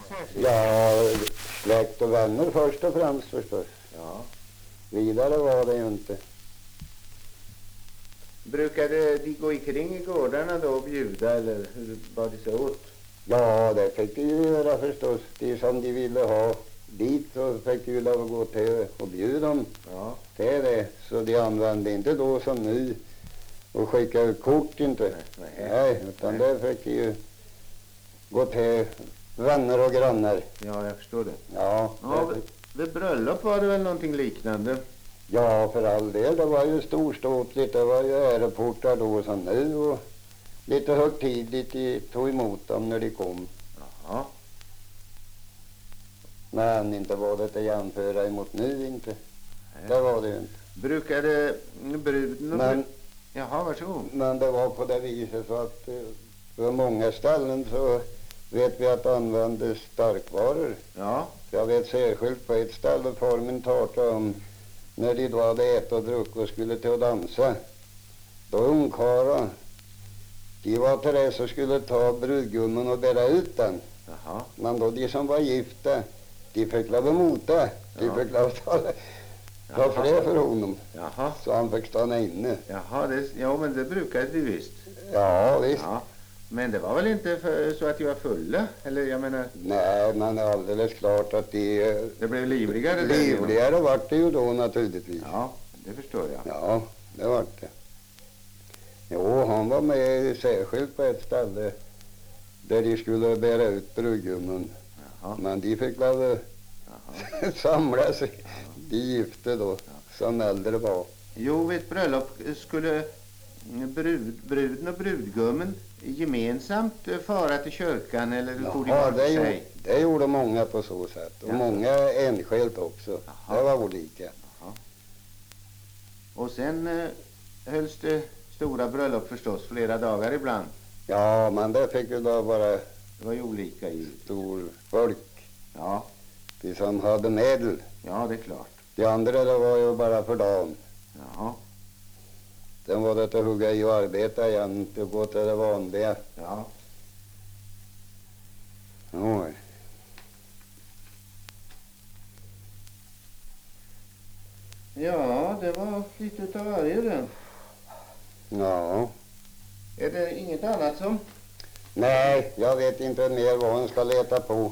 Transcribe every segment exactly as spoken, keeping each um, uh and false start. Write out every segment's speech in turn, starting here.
särskilt? Ja, släkt och vänner först och främst förstås. Ja. Vidare var det ju inte. Brukade de gå ikring i gårdarna då och bjuda, eller hur var det så åt? Ja, det fick de ju göra förstås. Det som de ville ha dit så fick de ju lov att gå till och bjuda dem. Ja. Det är det. Så de använde inte då som nu och skicka ut kort inte. Nej, Nej, nej. utan Nej. det fick de ju gå till vänner och grannar. Ja, jag förstår det. Ja, Ja, det, vid, vid bröllop var det väl någonting liknande? ja, för all del. Det var ju storståtligt. Det var ju äreportar då som nu och lite högtidligt de tog emot dem när de kom. Ja. Men inte var det att jämföra emot nu inte. Nej. Det var det ju inte. Brukade bruden och Men, brud... Jaha, varsågod. men det var på det viset så att eh, på många ställen så vet vi att det användes starkvaror. Ja. Jag vet särskilt på ett ställe formen tarta om när de då hade ätit och druckit och skulle till att dansa. Då ungkarlar, de var till det så skulle ta brudgummen och bära ut den. Jaha. Men då de som var gifta, de fick lov att mota. De Ja. fick lov att ta, ta Jaha. fler för honom. Jaha. Så han fick stanna inne. Jaha, det, ja men det brukade de visst. Ja, visst. Ja. Men det var väl inte för, så att de var fulla? Eller jag menar, Nej, men det är alldeles klart att de... eh, det blev livligare där. Livligare vart det ju då naturligtvis. Ja, det förstår jag. Ja, det vart det. Jo, han var med särskilt på ett ställe där de skulle bära ut brudgummen. Jaha. Men de fick väl Jaha. samla sig, de gifte då, som äldre var. Jo, vid ett bröllop skulle brud, bruden och brudgummen gemensamt eh, fara till kyrkan, eller får de Ja, var det, för gjorde, sig? det gjorde många på så sätt. Och Ja. många enskilt också. Jaha. Det var olika. Jaha. Och sen eh, hölls det stora bröllop förstås, flera dagar ibland. Ja, men det fick ju då vara Det var ju olika i. stor folk. Ja, De som hade medel. ja det är klart. De andra det var ju bara för dagen. Jaha, Sen var det att hugga i och arbeta igen, till att gå till det vanliga. ja. Oj. Ja, det var lite utav varje det. Ja. Är det inget annat som? Nej, jag vet inte mer vad hon ska leta på.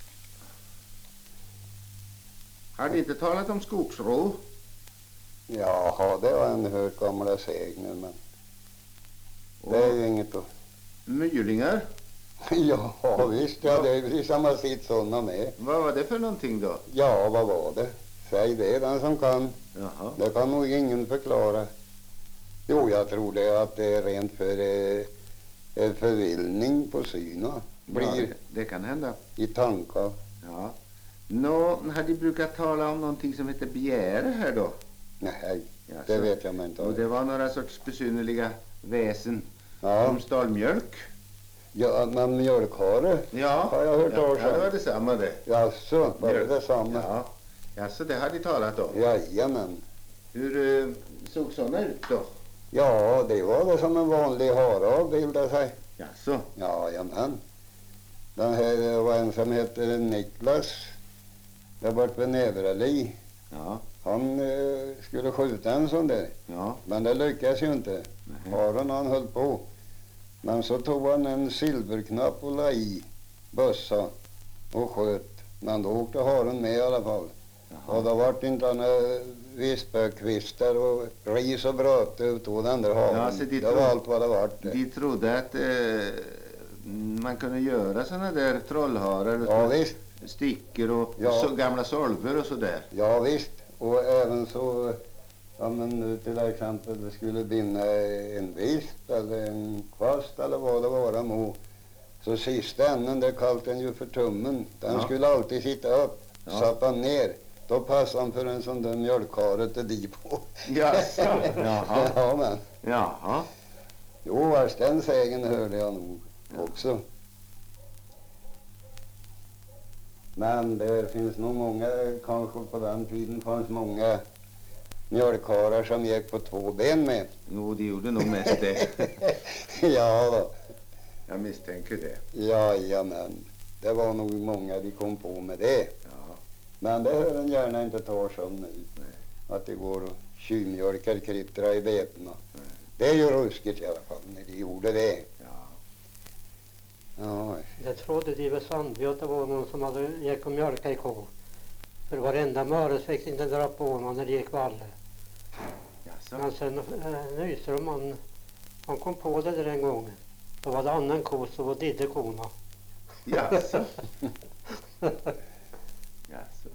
Har ni inte talat om skogsrå? Jaha, det har en hört gamla sägner, men det är ju inget att... Mylingar? Ja, visst, ja, det är precis samma sitt sådana med. Vad var det för någonting då? Ja, vad var det? Säg det, den som kan. Jaha. Det kan nog ingen förklara. Jo, jag tror det att det är rent för eh, en förvillning på synen. Ja, Blir det, det kan hända. i tankar. Ja. Nå, hade ni brukat tala om någonting som heter begäre här då? Nej, Jaså. det vet jag mig inte Och av. det var några sorts besynnerliga väsen. Ja, De stal mjölk. ja, men mjölkhare Ja. har jag hört ja, talas ja, det om. var detsamma det. Jaså, var det Mjölk. detsamma? Ja. Jaså, det hade ni talat om. Jajamän. Hur eh, såg sådana ut då? Ja, det var det som en vanlig hare avbildade sig. Jaså? Jajamän. Den här det var en som hette Niklas. Där bort vid Näverali. Ja. Han eh, skulle skjuta en sån där. Ja. Men det lyckades ju inte. Nej. Haren han höll på. Men så tog han en silverknapp och la i bössa och sköt. Men då åkte haren med i alla fall. Jaha. Och det vart inte några vispakvistar och ris och bröt utav den där haren. Ja, så de det tro- var allt vad det vart. det. De trodde att eh, man kunde göra såna där trollharar Ja och visst, stickor och Ja. så gamla solver och sådär. ja visst. Och även så, ja men nu till exempel det skulle binda en visp eller en kvast eller vad det var må. Så sista änden, det kallade den ju för tummen. Den Ja. skulle alltid sitta upp. Ja. Satt han ner, då passade han för en sån där mjölkkarre till di på. Jaså? Jaha. Ja men, Jaha. jo vars den sägen hörde jag nog också. Men det finns nog många, kanske på den tiden fanns många mjölkkarlar som gick på två ben med. Jo, de gjorde nog mest det. Ja då, Jag misstänker det. jajamän. Det var nog många de kom på med det. Ja. Men det hör en gärna inte ta som nu. Nej. Att det går och tjuvmjölkar kryttra i betorna. Nej. Det är ju ruskigt i alla fall när de gjorde det. Ja. Ja, Det trodde de vid Sandby att det var någon som hade gick och mjölka i ko. För varenda möres fick inte dra på honom när det gick valle. Jaså? Men sen äh, Nyström han, han kom på det där en gång. Då var det annan ko så var didde korna. Jaså? Jaså?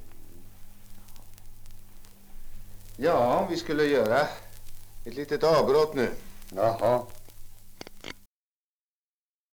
Ja, om vi skulle göra ett litet avbrott nu. jaha.